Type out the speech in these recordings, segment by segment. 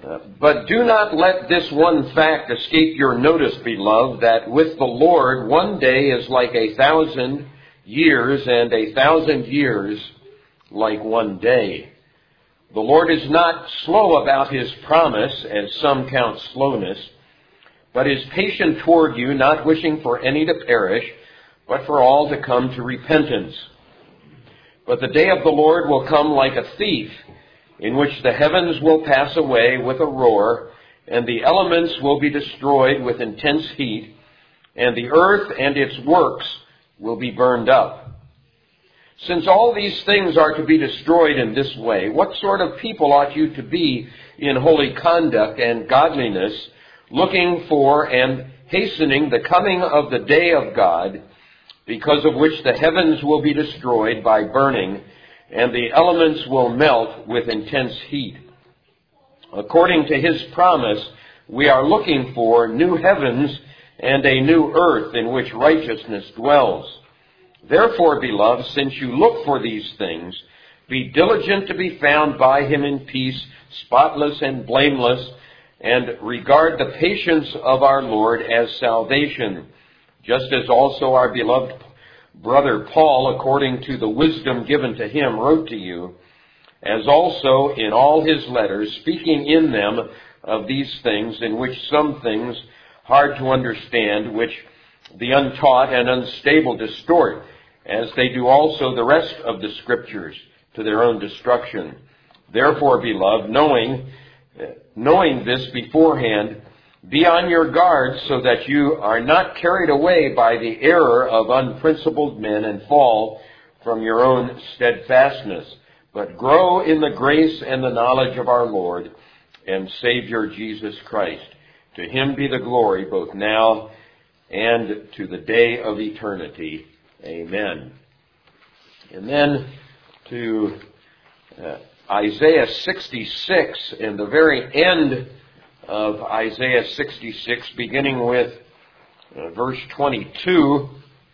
But do not let this one fact escape your notice, beloved, that with the Lord 1 day is like 1,000 years, and 1,000 years like 1 day. The Lord is not slow about his promise, as some count slowness, but is patient toward you, not wishing for any to perish, but for all to come to repentance. But the day of the Lord will come like a thief, in which the heavens will pass away with a roar, and the elements will be destroyed with intense heat, and the earth and its works will be burned up. Since all these things are to be destroyed in this way, what sort of people ought you to be in holy conduct and godliness, looking for and hastening the coming of the day of God, because of which the heavens will be destroyed by burning, and the elements will melt with intense heat? According to his promise, we are looking for new heavens and a new earth in which righteousness dwells. Therefore, beloved, since you look for these things, be diligent to be found by him in peace, spotless and blameless, and regard the patience of our Lord as salvation, just as also our beloved brother Paul, according to the wisdom given to him, wrote to you, as also in all his letters, speaking in them of these things, in which some things hard to understand, which the untaught and unstable distort, as they do also the rest of the Scriptures, to their own destruction. Therefore, beloved, knowing this beforehand, be on your guard so that you are not carried away by the error of unprincipled men and fall from your own steadfastness, but grow in the grace and the knowledge of our Lord and Savior Jesus Christ. To him be the glory both now and to the day of eternity. Amen. And then to Isaiah 66, and the very end of Isaiah 66, beginning with verse 22.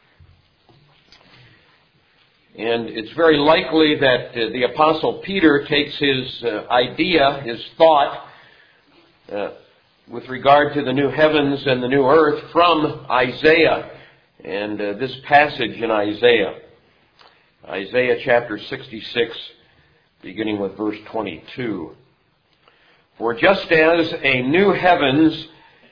And it's very likely that the Apostle Peter takes his idea, his thought, with regard to the new heavens and the new earth from Isaiah and this passage in Isaiah. Isaiah chapter 66, beginning with verse 22. For just as the new heavens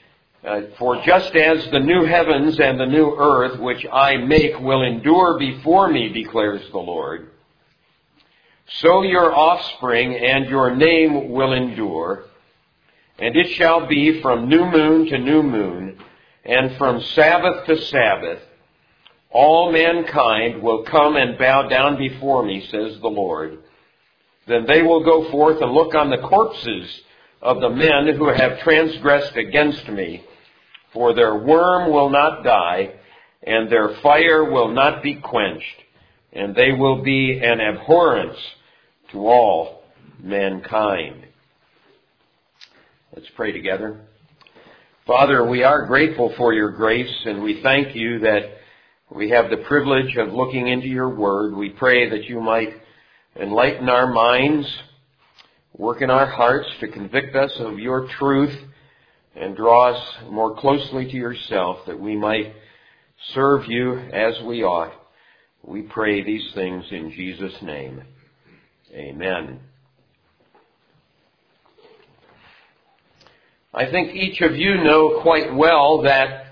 and the new earth which I make will endure before me, declares the Lord, so your offspring and your name will endure, and it shall be from new moon to new moon, and from Sabbath to Sabbath, all mankind will come and bow down before me, says the Lord. Then they will go forth and look on the corpses of the men who have transgressed against me, for their worm will not die, and their fire will not be quenched, and they will be an abhorrence to all mankind. Let's pray together. Father, we are grateful for your grace, and we thank you that we have the privilege of looking into your word. We pray that you might enlighten our minds, work in our hearts to convict us of your truth, and draw us more closely to yourself, that we might serve you as we ought. We pray these things in Jesus' name. Amen. I think each of you know quite well that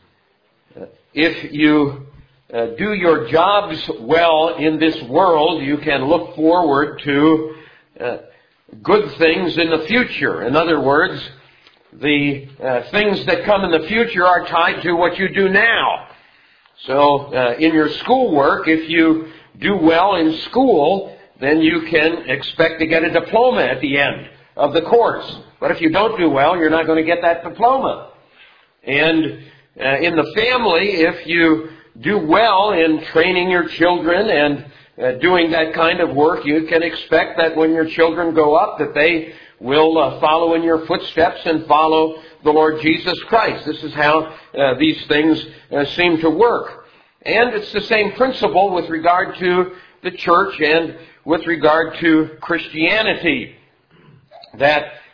if you do your jobs well in this world, you can look forward to good things in the future. In other words, the things that come in the future are tied to what you do now. So in your schoolwork, if you do well in school, then you can expect to get a diploma at the end of the course. But if you don't do well, you're not going to get that diploma. And in the family, if you do well in training your children and doing that kind of work, you can expect that when your children grow up, that they will follow in your footsteps and follow the Lord Jesus Christ. This is how these things seem to work. And it's the same principle with regard to the church and with regard to Christianity, that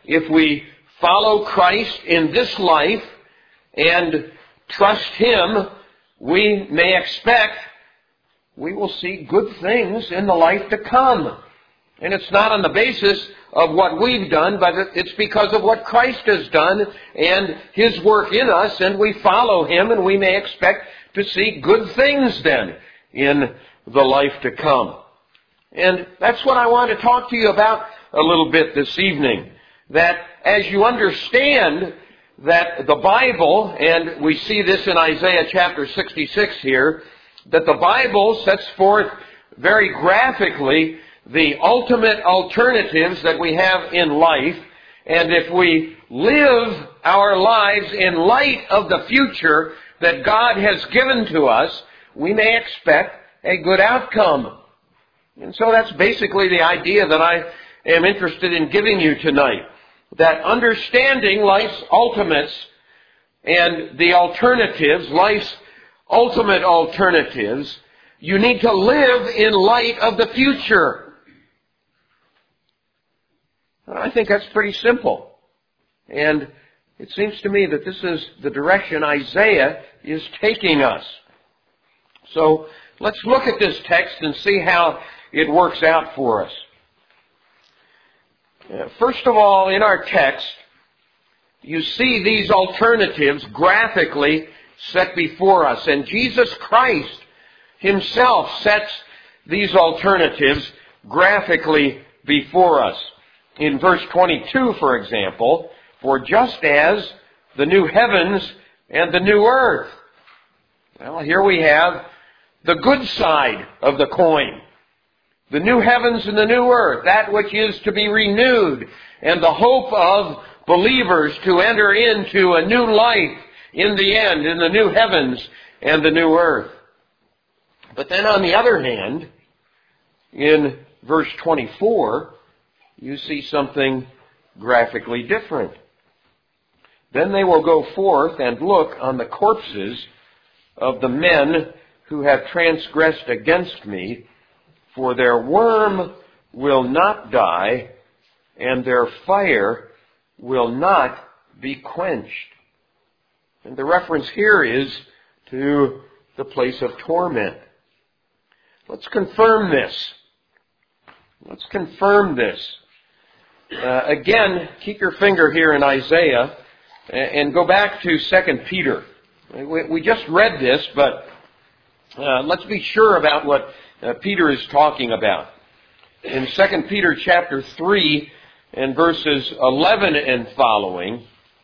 if we follow Christ in this life and trust Him, we may expect we will see good things in the life to come. And it's not on the basis of what we've done, but it's because of what Christ has done and His work in us, and we follow Him, and we may expect to see good things then in the life to come. And that's what I want to talk to you about a little bit this evening. That as you understand that the Bible, and we see this in Isaiah chapter 66 here, that the Bible sets forth very graphically the ultimate alternatives that we have in life. And if we live our lives in light of the future that God has given to us, we may expect a good outcome. And so that's basically the idea that I am interested in giving you tonight. That understanding life's ultimates and the alternatives, life's ultimate alternatives, you need to live in light of the future. I think that's pretty simple. And it seems to me that this is the direction Isaiah is taking us. So let's look at this text and see how it works out for us. First of all, in our text, you see these alternatives graphically set before us. And Jesus Christ Himself sets these alternatives graphically before us. In verse 22, for example, for just as the new heavens and the new earth. Well, here we have the good side of the coin. The new heavens and the new earth, that which is to be renewed, and the hope of believers to enter into a new life in the end, in the new heavens and the new earth. But then on the other hand, in verse 24, you see something graphically different. Then they will go forth and look on the corpses of the men who have transgressed against me, for their worm will not die, and their fire will not be quenched. And the reference here is to the place of torment. Let's confirm this. Let's confirm this. Again, keep your finger here in Isaiah and go back to 2 Peter. We just read this, but let's be sure about what Peter is talking about. In 2 Peter chapter 3 and verses 11 and following,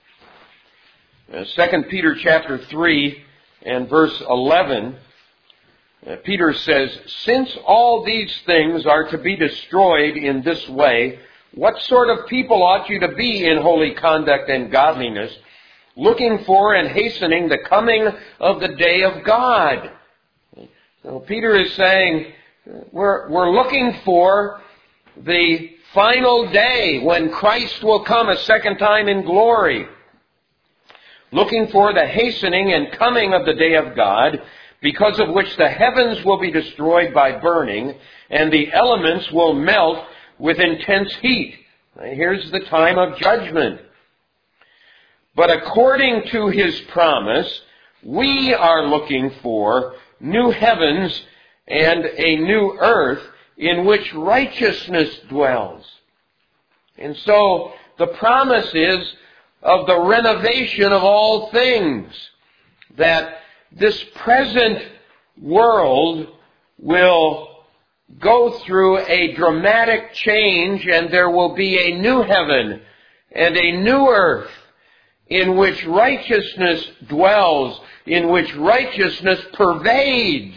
2 Peter chapter 3 and verse 11, Peter says, since all these things are to be destroyed in this way, what sort of people ought you to be in holy conduct and godliness, looking for and hastening the coming of the day of God? So Peter is saying, we're looking for the final day when Christ will come a second time in glory. Looking for the hastening and coming of the day of God, because of which the heavens will be destroyed by burning, and the elements will melt with intense heat. Here's the time of judgment. But according to His promise, we are looking for new heavens and a new earth in which righteousness dwells. And so the promise is of the renovation of all things, that this present world will go through a dramatic change, and there will be a new heaven and a new earth in which righteousness dwells, in which righteousness pervades.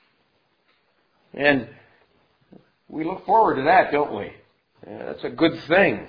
And we look forward to that, don't we? That's a good thing.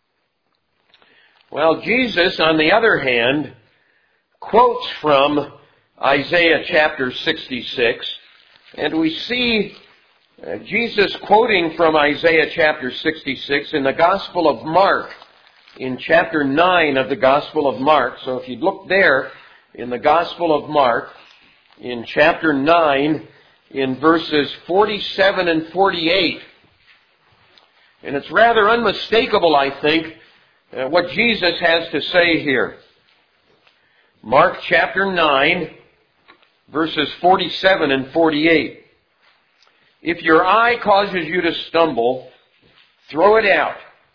Well, Jesus, on the other hand, quotes from Isaiah chapter 66, and we see Jesus quoting from Isaiah chapter 66 in the Gospel of Mark, in chapter 9 of the Gospel of Mark. So if you'd look there in the Gospel of Mark, in chapter 9, in verses 47 and 48. And it's rather unmistakable, I think, what Jesus has to say here. Mark chapter 9, verses 47 and 48. If your eye causes you to stumble, throw it out.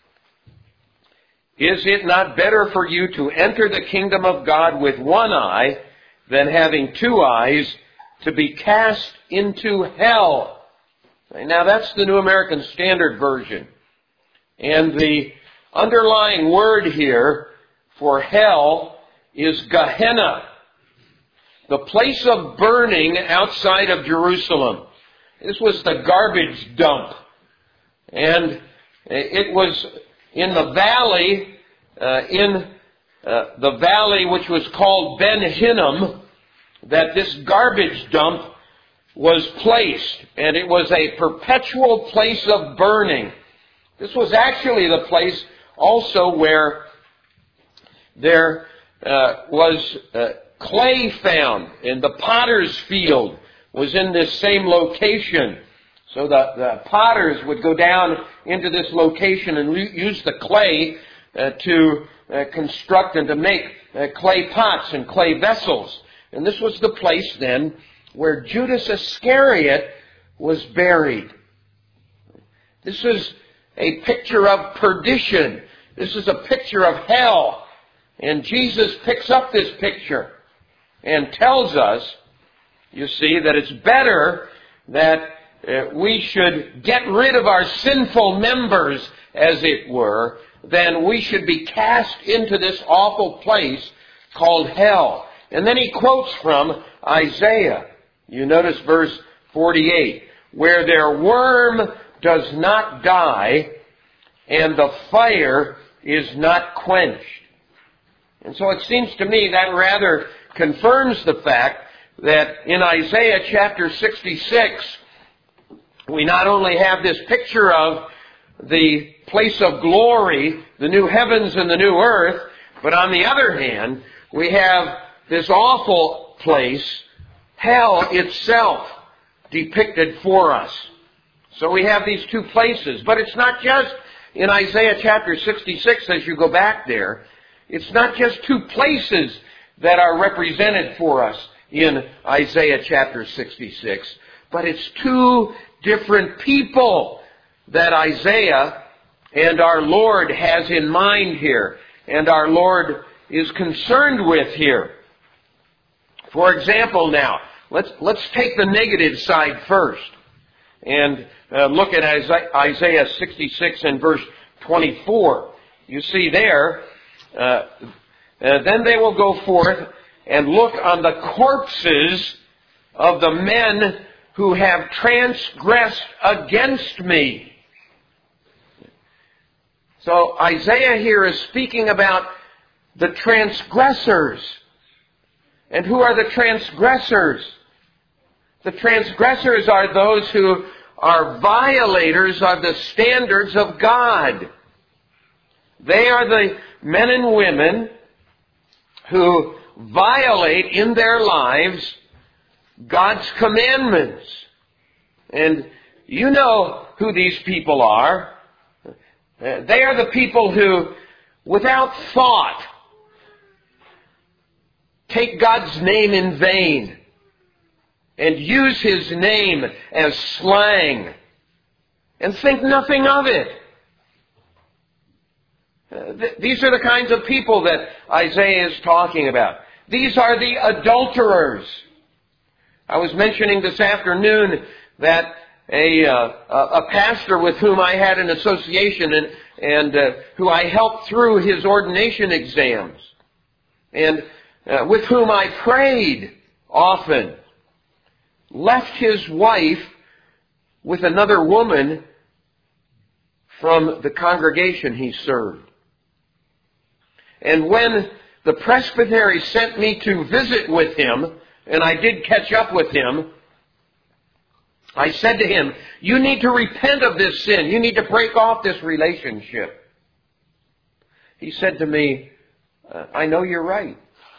Is it not better for you to enter the kingdom of God with one eye than having two eyes to be cast into hell? Now that's the New American Standard Version. And the underlying word here for hell is Gehenna, the place of burning outside of Jerusalem. This was the garbage dump. And it was in the valley, the valley which was called Ben Hinnom, that this garbage dump was placed. And it was a perpetual place of burning. This was actually the place also where there was clay found, and the potter's field was in this same location. So the potters would go down into this location and use the clay to construct and to make clay pots and clay vessels. And this was the place then where Judas Iscariot was buried. This is a picture of perdition. This is a picture of hell. And Jesus picks up this picture and tells us, you see, that it's better that we should get rid of our sinful members, as it were, than we should be cast into this awful place called hell. And then he quotes from Isaiah. You notice verse 48, where their worm does not die and the fire is not quenched. And so it seems to me that rather confirms the fact that in Isaiah chapter 66, we not only have this picture of the place of glory, the new heavens and the new earth, but on the other hand, we have this awful place, hell itself, depicted for us. So we have these two places. But it's not just in Isaiah chapter 66, as you go back there, it's not just two places that are represented for us in Isaiah chapter 66, but it's two different people that Isaiah and our Lord has in mind here, and our Lord is concerned with here. For example now, let's take the negative side first and look at Isaiah 66 and verse 24. You see there, then they will go forth and look on the corpses of the men who have transgressed against me. So Isaiah here is speaking about the transgressors. And who are the transgressors? The transgressors are those who are violators of the standards of God. They are the men and women who violate in their lives God's commandments. And you know who these people are. They are the people who, without thought, take God's name in vain and use His name as slang and think nothing of it. These are the kinds of people that Isaiah is talking about. These are the adulterers. I was mentioning this afternoon that a pastor with whom I had an association and who I helped through his ordination exams and with whom I prayed often, left his wife with another woman from the congregation he served. And when the presbytery sent me to visit with him, and I did catch up with him, I said to him, you need to repent of this sin. You need to break off this relationship. He said to me, I know you're right.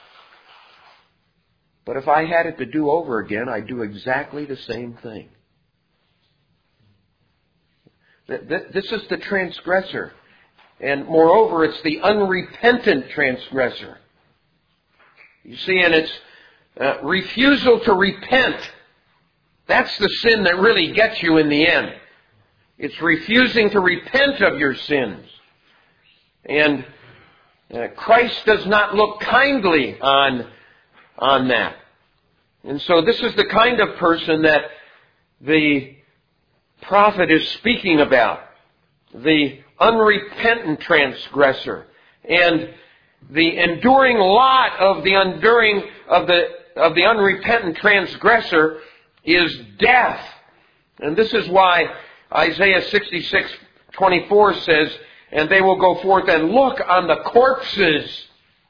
But if I had it to do over again, I'd do exactly the same thing. This is the transgressor. And moreover, it's the unrepentant transgressor. You see, and it's refusal to repent. That's the sin that really gets you in the end. It's refusing to repent of your sins. And Christ does not look kindly on that. And so this is the kind of person that the prophet is speaking about. The unrepentant transgressor. And the enduring lot of the unrepentant transgressor is death. And this is why Isaiah 66:24 says, "And they will go forth and look on the corpses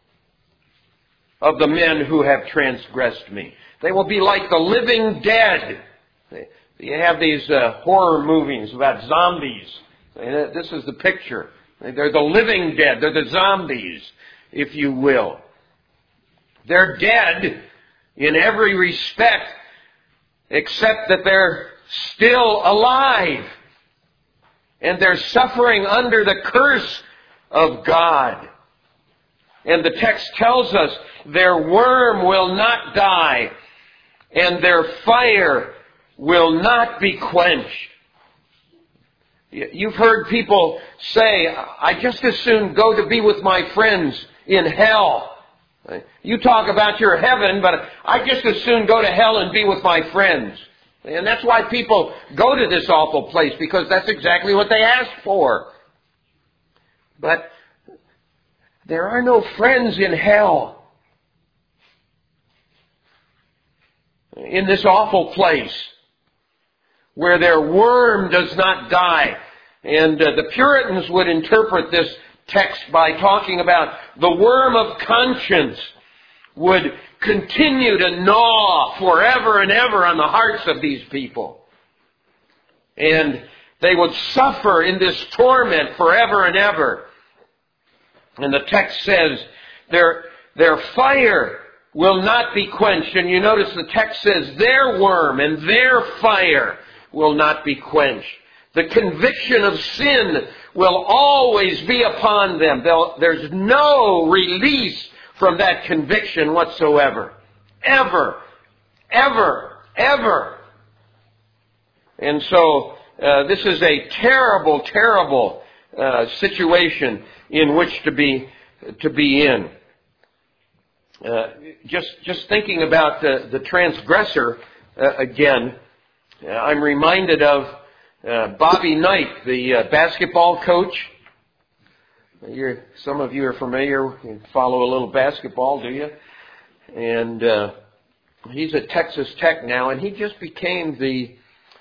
of the men who have transgressed me." They will be like the living dead. You have these horror movies about zombies. And this is the picture. They're the living dead. They're the zombies, if you will. They're dead in every respect, except that they're still alive. And they're suffering under the curse of God. And the text tells us their worm will not die, and their fire will not be quenched. You've heard people say, "I just as soon go to be with my friends in hell." You talk about your heaven, but I just as soon go to hell and be with my friends. And that's why people go to this awful place, because that's exactly what they asked for. But there are no friends in hell. In this awful place where their worm does not die. And the Puritans would interpret this text by talking about the worm of conscience would continue to gnaw forever and ever on the hearts of these people. And they would suffer in this torment forever and ever. And the text says their fire will not be quenched. And you notice the text says their worm and their fire will not be quenched. The conviction of sin will always be upon them. There's no release from that conviction whatsoever. Ever. Ever. Ever. And so this is a terrible, terrible situation in which to be in. Just thinking about the transgressor again, I'm reminded of Bobby Knight, the basketball coach. Some of you are familiar. You follow a little basketball, do you? And he's at Texas Tech now, and he just became the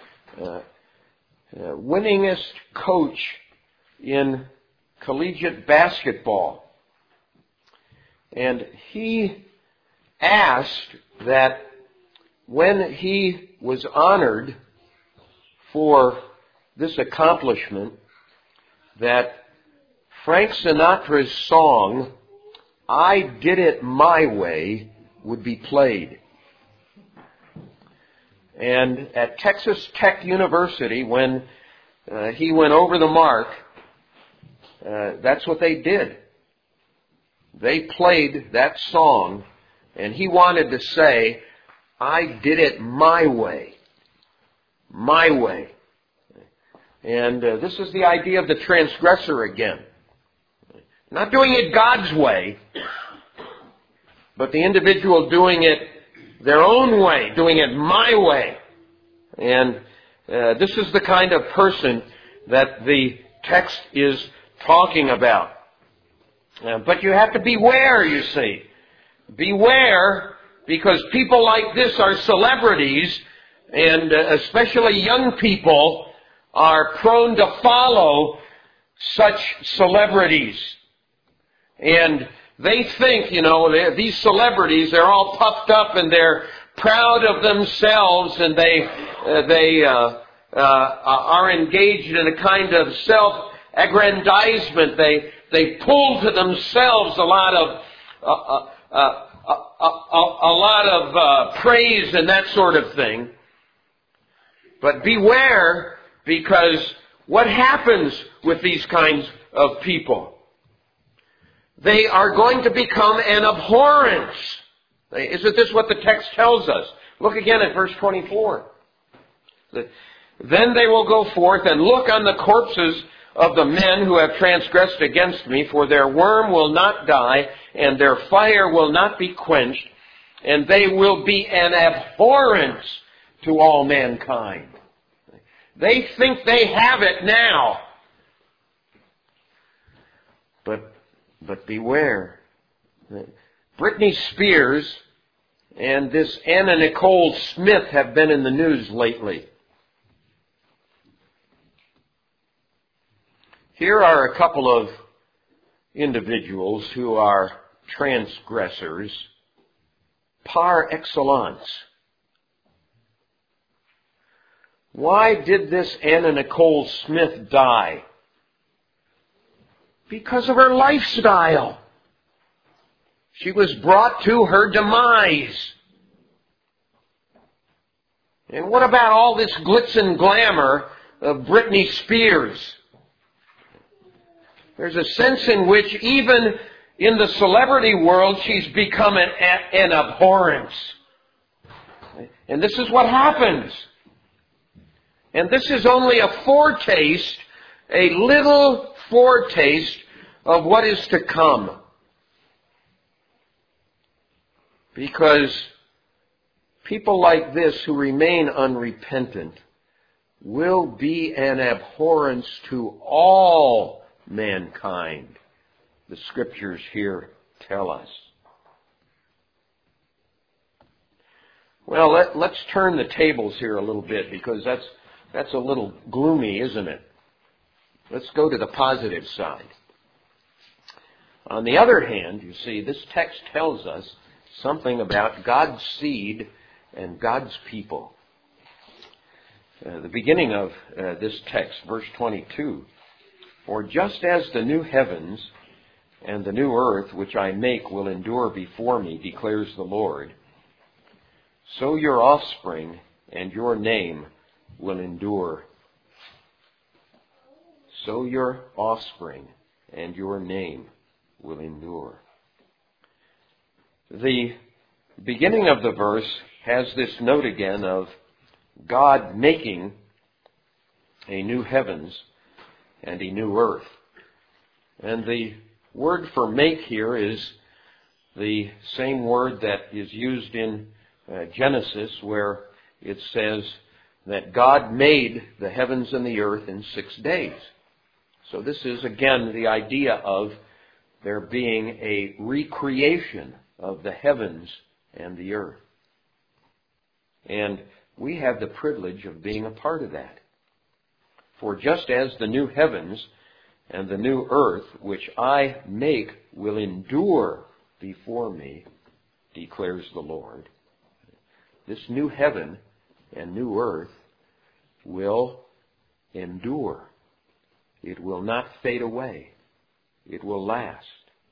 winningest coach in collegiate basketball. And he asked that when he was honored for this accomplishment, that Frank Sinatra's song, "I Did It My Way," would be played. And at Texas Tech University, when he went over the mark, that's what they did. They played that song, and he wanted to say, "I did it my way." My way. And this is the idea of the transgressor again. Not doing it God's way, but the individual doing it their own way, doing it my way. And this is the kind of person that the text is talking about. But you have to beware, you see. Beware, because people like this are celebrities, and especially young people are prone to follow such celebrities. And they think, these celebrities, they're all puffed up and they're proud of themselves, and they are engaged in a kind of self-aggrandizement. They pull to themselves a lot of praise and that sort of thing. But beware, because what happens with these kinds of people. They are going to become an abhorrence. Isn't this what the text tells us? Look again at verse 24. Then they will go forth and look on the corpses of the men who have transgressed against me, for their worm will not die, and their fire will not be quenched, and they will be an abhorrence to all mankind. They think they have it now. But beware. Britney Spears and this Anna Nicole Smith have been in the news lately. Here are a couple of individuals who are transgressors par excellence. Why did this Anna Nicole Smith die? Because of her lifestyle. She was brought to her demise. And what about all this glitz and glamour of Britney Spears? There's a sense in which even in the celebrity world she's become an abhorrence. And this is what happens. And this is only a foretaste, a little foretaste of what is to come. Because people like this who remain unrepentant will be an abhorrence to all mankind, the Scriptures here tell us. Well, let's turn the tables here a little bit, because that's a little gloomy, isn't it? Let's go to the positive side. On the other hand, you see, this text tells us something about God's seed and God's people. The beginning of this text, verse 22, "For just as the new heavens and the new earth which I make will endure before me, declares the Lord, so your offspring and your name will endure." So your offspring and your name will endure. The beginning of the verse has this note again of God making a new heavens and a new earth. And the word for make here is the same word that is used in Genesis, where it says that God made the heavens and the earth in 6 days. So this is again the idea of there being a recreation of the heavens and the earth. And we have the privilege of being a part of that. "For just as the new heavens and the new earth which I make will endure before me, declares the Lord." This new heaven and new earth will endure. It will not fade away. It will last.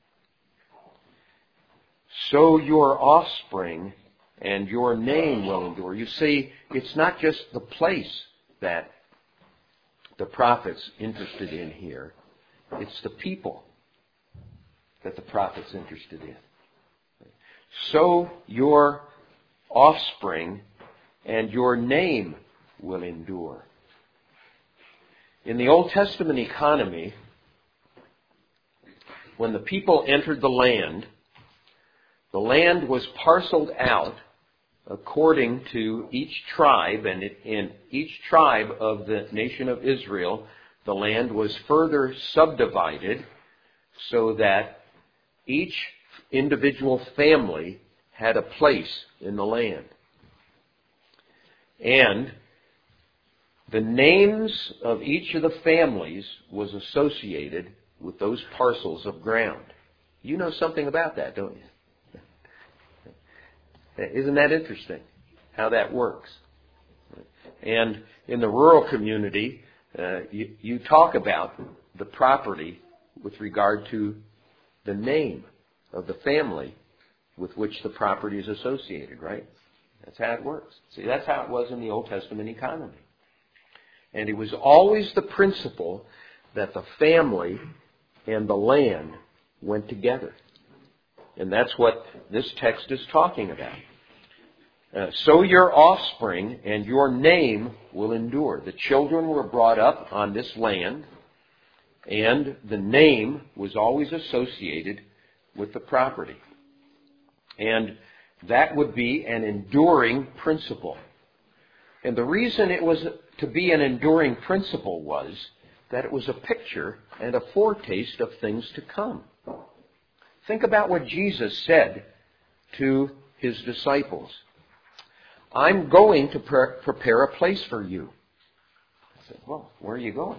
"So your offspring and your name will endure." You see, it's not just the place that the prophet's interested in here. It's the people that the prophet's interested in. "So your offspring and your name will endure." In the Old Testament economy, when the people entered the land was parceled out according to each tribe, and in each tribe of the nation of Israel, the land was further subdivided so that each individual family had a place in the land. And the names of each of the families was associated with those parcels of ground. You know something about that, don't you? Isn't that interesting, how that works? And in the rural community, you talk about the property with regard to the name of the family with which the property is associated, right? That's how it works. See, that's how it was in the Old Testament economy. And it was always the principle that the family and the land went together. And that's what this text is talking about. So your offspring and your name will endure. The children were brought up on this land, and the name was always associated with the property. And that would be an enduring principle. And the reason it was to be an enduring principle was that it was a picture and a foretaste of things to come. Think about what Jesus said to his disciples. I'm going to prepare a place for you. I said, well, where are you going?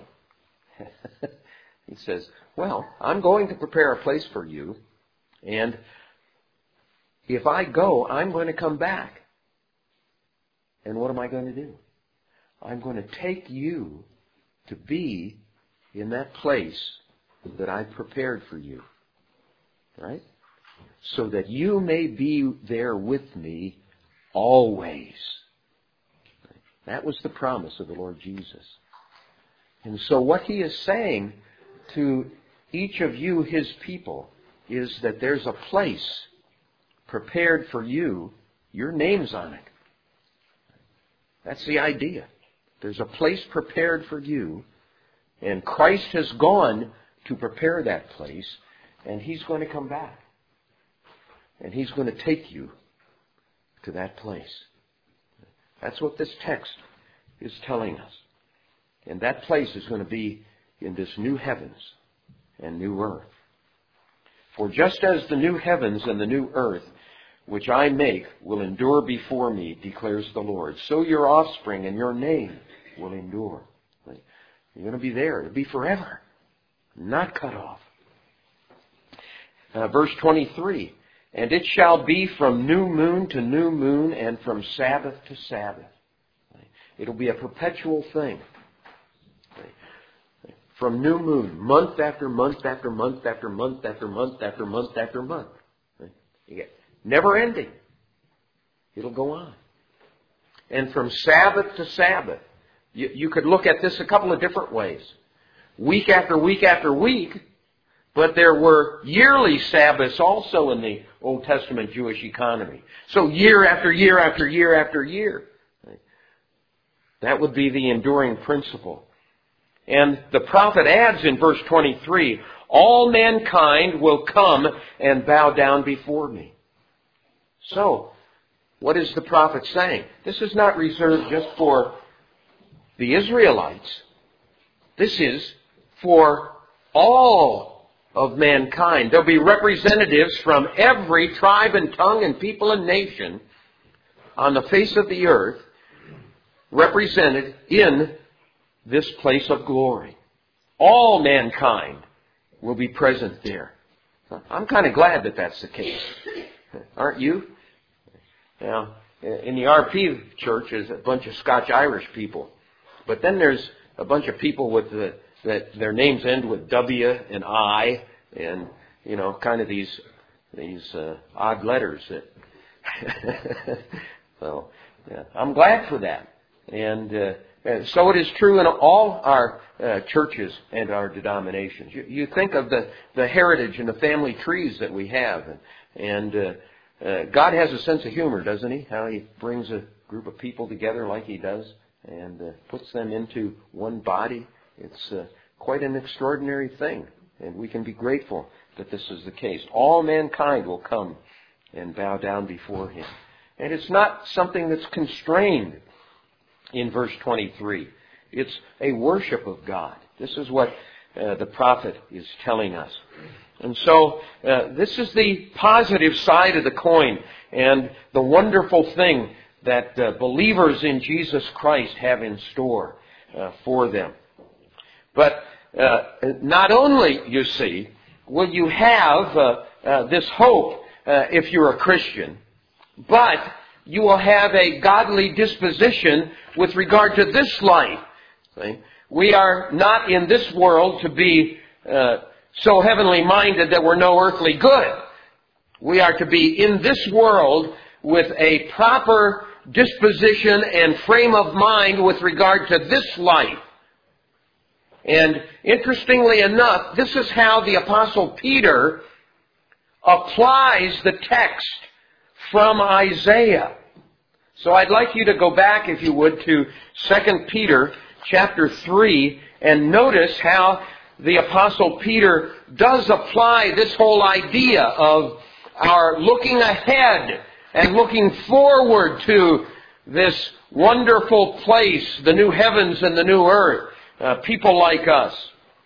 He says, well, I'm going to prepare a place for you, and if I go, I'm going to come back. And what am I going to do? I'm going to take you to be in that place that I've prepared for you. Right? So that you may be there with me always. That was the promise of the Lord Jesus. And so what he is saying to each of you, his people, is that there's a place prepared for you. Your name's on it. That's the idea. There's a place prepared for you, and Christ has gone to prepare that place, and he's going to come back. And he's going to take you to that place. That's what this text is telling us. And that place is going to be in this new heavens and new earth. For just as the new heavens and the new earth, which I make, will endure before me, declares the Lord, so your offspring and your name will endure. You're going to be there. It'll be forever, not cut off. Verse 23, and it shall be from new moon to new moon and from Sabbath to Sabbath. It'll be a perpetual thing. From new moon, month after month after month after month after month after month after month. Never ending. It'll go on. And from Sabbath to Sabbath. You could look at this a couple of different ways. Week after week after week. But there were yearly Sabbaths also in the Old Testament Jewish economy. So year after year after year after year. That would be the enduring principle. And the prophet adds in verse 23, all mankind will come and bow down before me. So, what is the prophet saying? This is not reserved just for the Israelites. This is for all of mankind. There'll be representatives from every tribe and tongue and people and nation on the face of the earth represented in this place of glory. All mankind will be present there. I'm kind of glad that that's the case. Aren't you? Now, in the RP church is a bunch of Scotch-Irish people. But then there's a bunch of people with that their names end with W and I and, kind of these odd letters. So, I'm glad for that. And so it is true in all our churches and our denominations. You think of the heritage and the family trees that we have. And God has a sense of humor, doesn't he? How he brings a group of people together like he does and puts them into one body. It's quite an extraordinary thing. And we can be grateful that this is the case. All mankind will come and bow down before him. And it's not something that's constrained in verse 23. It's a worship of God. This is what the prophet is telling us. And so this is the positive side of the coin and the wonderful thing that believers in Jesus Christ have in store for them. But not only, you see, will you have this hope if you're a Christian, but you will have a godly disposition with regard to this life. See? We are not in this world to be so heavenly minded that we're no earthly good. We are to be in this world with a proper disposition and frame of mind with regard to this life. And interestingly enough, this is how the Apostle Peter applies the text from Isaiah. So I'd like you to go back, if you would, to 2 Peter chapter 3 and notice how the Apostle Peter does apply this whole idea of our looking ahead and looking forward to this wonderful place, the new heavens and the new earth, people like us.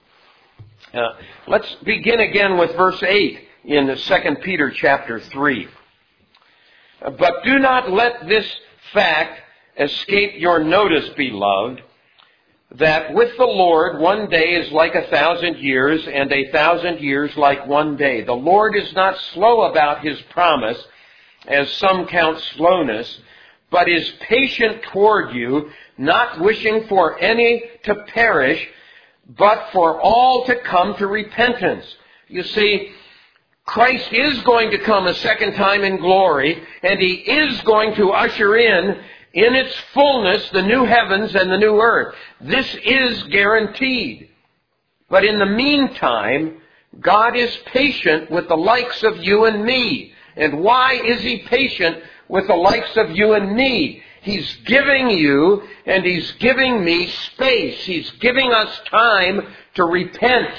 Let's begin again with verse 8 in 2 Peter chapter 3. But do not let this fact escape your notice, beloved, that with the Lord 1 day is like 1,000 years, and 1,000 years like 1 day. The Lord is not slow about His promise, as some count slowness, but is patient toward you, not wishing for any to perish, but for all to come to repentance. You see, Christ is going to come a second time in glory, and He is going to usher in its fullness, the new heavens and the new earth. This is guaranteed. But in the meantime, God is patient with the likes of you and me. And why is He patient with the likes of you and me? He's giving you and He's giving me space. He's giving us time to repent.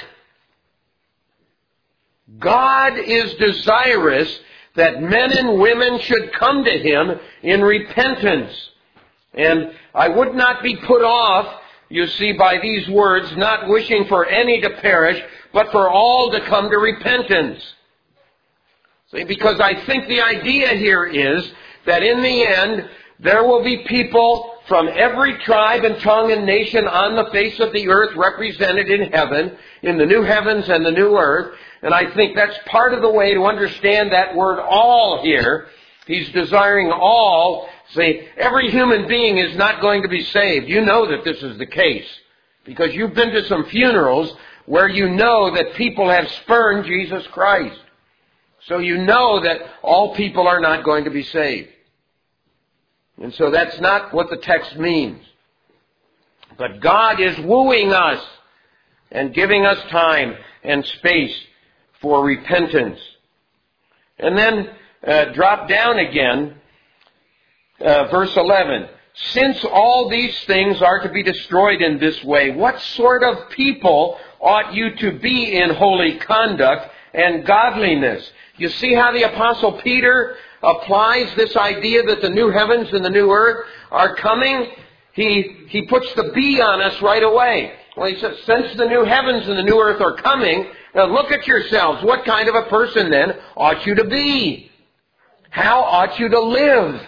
God is desirous that men and women should come to Him in repentance. And I would not be put off, you see, by these words, not wishing for any to perish, but for all to come to repentance. See, because I think the idea here is that in the end, there will be people from every tribe and tongue and nation on the face of the earth represented in heaven, in the new heavens and the new earth. And I think that's part of the way to understand that word all here. He's desiring all. See, every human being is not going to be saved. You know that this is the case, because you've been to some funerals where you know that people have spurned Jesus Christ. So you know that all people are not going to be saved. And so that's not what the text means. But God is wooing us and giving us time and space for repentance. And then drop down again, verse 11. Since all these things are to be destroyed in this way, what sort of people ought you to be in holy conduct and godliness? You see how the Apostle Peter applies this idea that the new heavens and the new earth are coming? He puts the B on us right away. Well, he says, since the new heavens and the new earth are coming, now look at yourselves. What kind of a person then ought you to be? How ought you to live?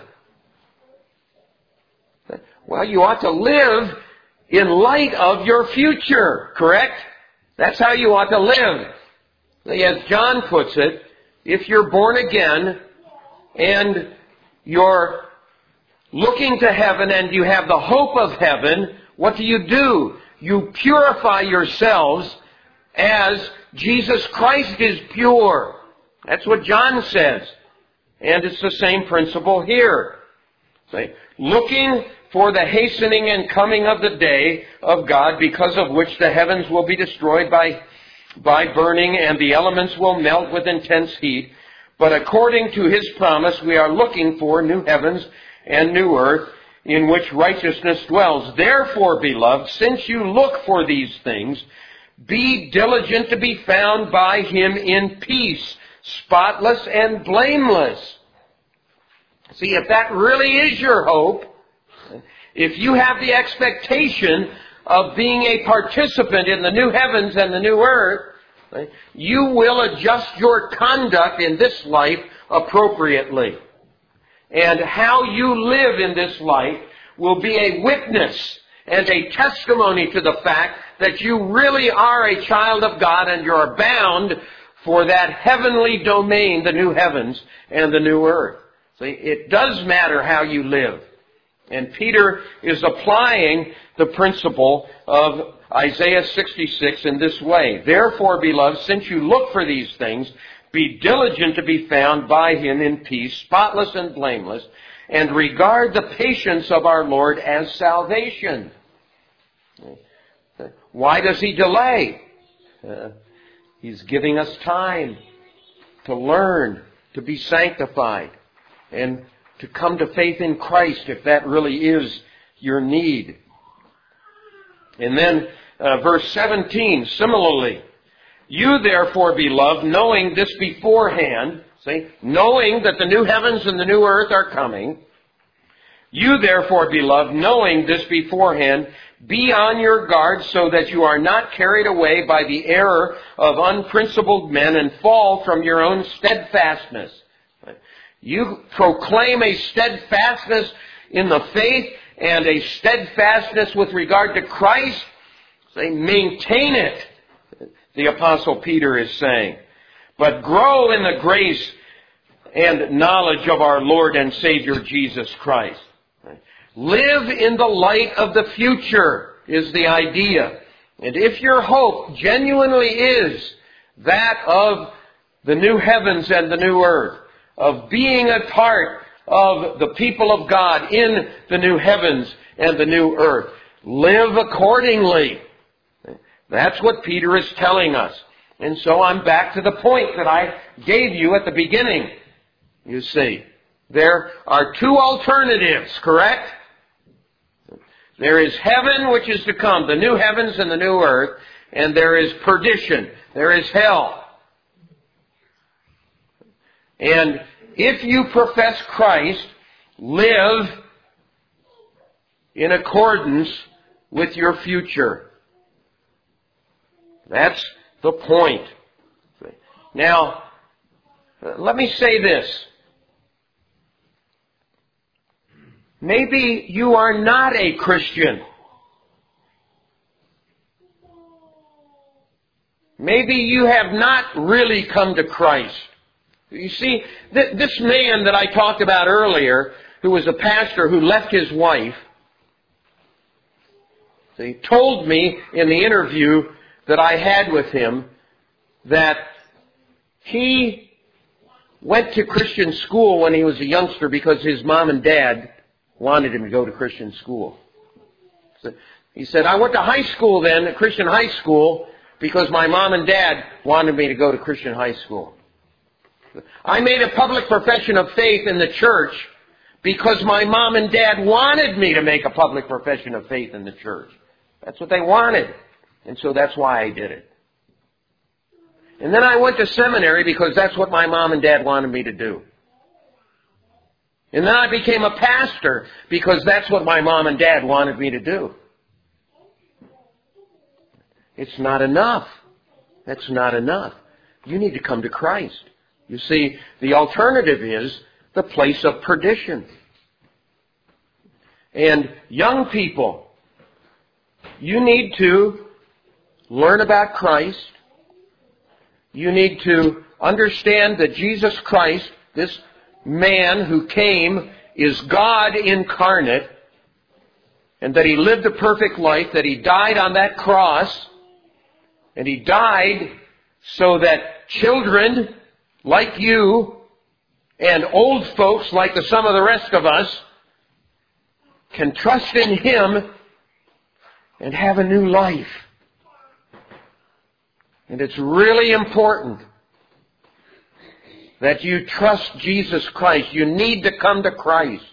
Well, you ought to live in light of your future, correct? That's how you ought to live. As John puts it, if you're born again and you're looking to heaven and you have the hope of heaven, what do? You purify yourselves as Jesus Christ is pure. That's what John says. And it's the same principle here. Looking for the hastening and coming of the day of God, because of which the heavens will be destroyed by burning and the elements will melt with intense heat. But according to His promise, we are looking for new heavens and new earth in which righteousness dwells. Therefore, beloved, since you look for these things, be diligent to be found by Him in peace, spotless and blameless. See, if that really is your hope, if you have the expectation of being a participant in the new heavens and the new earth, you will adjust your conduct in this life appropriately. And how you live in this life will be a witness and a testimony to the fact that you really are a child of God and you're bound for that heavenly domain, the new heavens and the new earth. See, it does matter how you live. And Peter is applying the principle of Isaiah 66 in this way. Therefore, beloved, since you look for these things, be diligent to be found by Him in peace, spotless and blameless, and regard the patience of our Lord as salvation. Why does He delay? He's giving us time to learn, to be sanctified, and to come to faith in Christ if that really is your need. And then verse 17, similarly, you therefore, beloved, knowing this beforehand, knowing that the new heavens and the new earth are coming, you therefore, beloved, knowing this beforehand, be on your guard so that you are not carried away by the error of unprincipled men and fall from your own steadfastness. You proclaim a steadfastness in the faith and a steadfastness with regard to Christ. Maintain it, the Apostle Peter is saying. But grow in the grace and knowledge of our Lord and Savior Jesus Christ. Live in the light of the future is the idea. And if your hope genuinely is that of the new heavens and the new earth, of being a part of the people of God in the new heavens and the new earth, live accordingly. That's what Peter is telling us. And so I'm back to the point that I gave you at the beginning. You see, there are two alternatives, correct? There is heaven, which is to come, the new heavens and the new earth, and there is perdition. There is hell. And if you profess Christ, live in accordance with your future. That's the point. Now, let me say this. Maybe you are not a Christian. Maybe you have not really come to Christ. You see, this man that I talked about earlier, who was a pastor who left his wife, he told me in the interview that I had with him that he went to Christian school when he was a youngster because his mom and dad wanted him to go to Christian school. So he said, I went to high school then, a Christian high school, because my mom and dad wanted me to go to Christian high school. I made a public profession of faith in the church because my mom and dad wanted me to make a public profession of faith in the church. That's what they wanted. And so that's why I did it. And then I went to seminary because that's what my mom and dad wanted me to do. And then I became a pastor because that's what my mom and dad wanted me to do. It's not enough. That's not enough. You need to come to Christ. You see, the alternative is the place of perdition. And young people, you need to learn about Christ. You need to understand that Jesus Christ, this man who came, is God incarnate, and that He lived a perfect life, that He died on that cross, and He died so that children like you and old folks like some of the rest of us can trust in Him and have a new life. And it's really important that you trust Jesus Christ. You need to come to Christ.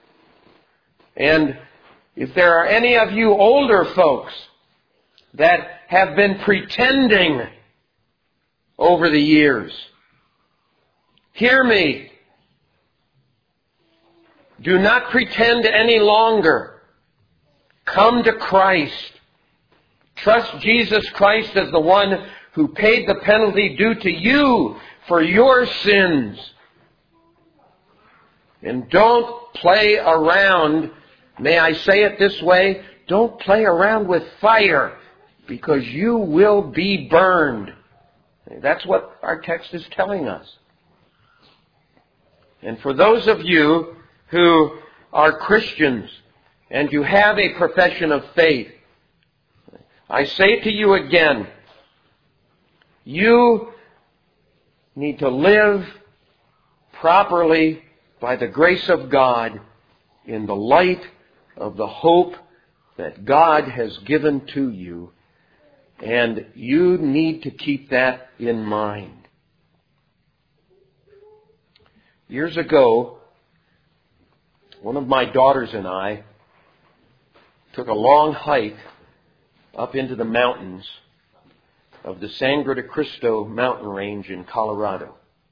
And if there are any of you older folks that have been pretending over the years, hear me. Do not pretend any longer. Come to Christ. Trust Jesus Christ as the one who paid the penalty due to you for your sins. And don't play around. May I say it this way? Don't play around with fire, because you will be burned. That's what our text is telling us. And for those of you who are Christians and you have a profession of faith, I say to you again, you need to live properly by the grace of God in the light of the hope that God has given to you And you need to keep that in mind. Years ago, one of my daughters and I took a long hike up into the mountains of the Sangre de Cristo mountain range in Colorado.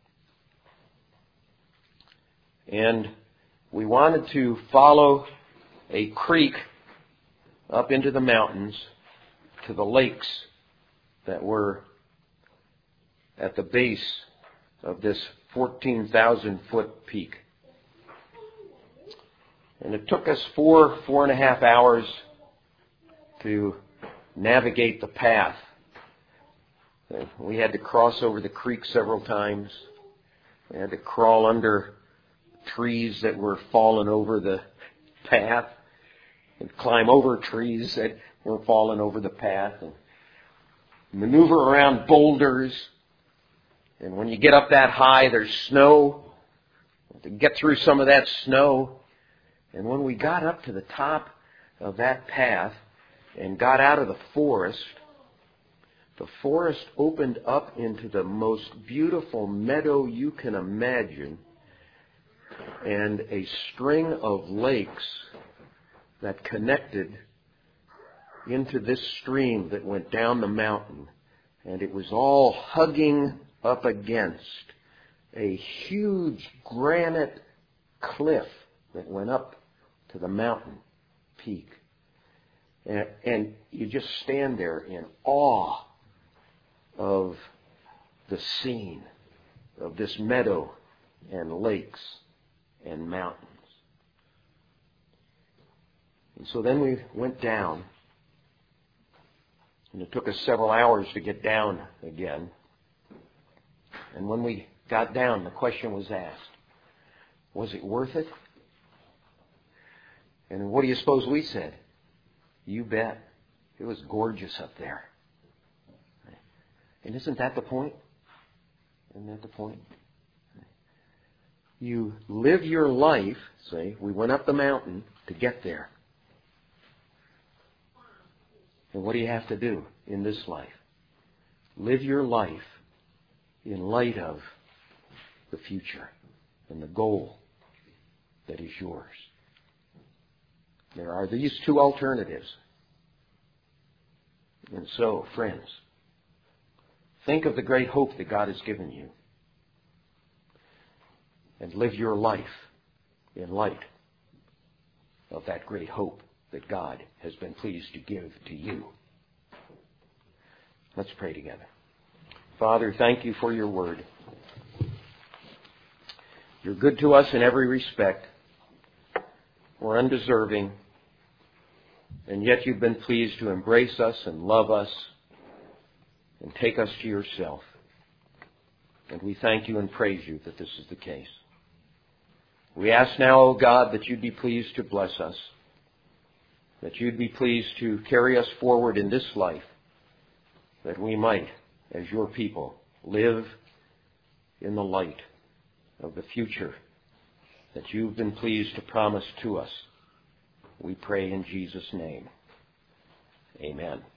And we wanted to follow a creek up into the mountains to the lakes that were at the base of this 14,000-foot peak. And it took us 4.5 hours to navigate the path. We had to cross over the creek several times. We had to crawl under trees that were falling over the path and climb over trees that were falling over the path and maneuver around boulders. And when you get up that high, there's snow. To get through some of that snow. And when we got up to the top of that path and got out of the forest opened up into the most beautiful meadow you can imagine, and a string of lakes that connected into this stream that went down the mountain. And it was all hugging up against a huge granite cliff that went up to the mountain peak. And you just stand there in awe of the scene of this meadow and lakes and mountains. And so then we went down, and it took us several hours to get down again. And when we got down, the question was asked, was it worth it? And what do you suppose we said? You bet. It was gorgeous up there. And isn't that the point? Isn't that the point? You live your life, say, we went up the mountain to get there. And what do you have to do in this life? Live your life in light of the future and the goal that is yours. There are these two alternatives. And so, friends, think of the great hope that God has given you and live your life in light of that great hope that God has been pleased to give to you. Let's pray together. Father, thank you for your word. You're good to us in every respect. We're undeserving, and yet you've been pleased to embrace us and love us and take us to yourself. And we thank you and praise you that this is the case. We ask now, O God, that you'd be pleased to bless us, that you'd be pleased to carry us forward in this life, that we might, as your people, live in the light of the future that you've been pleased to promise to us. We pray in Jesus' name. Amen.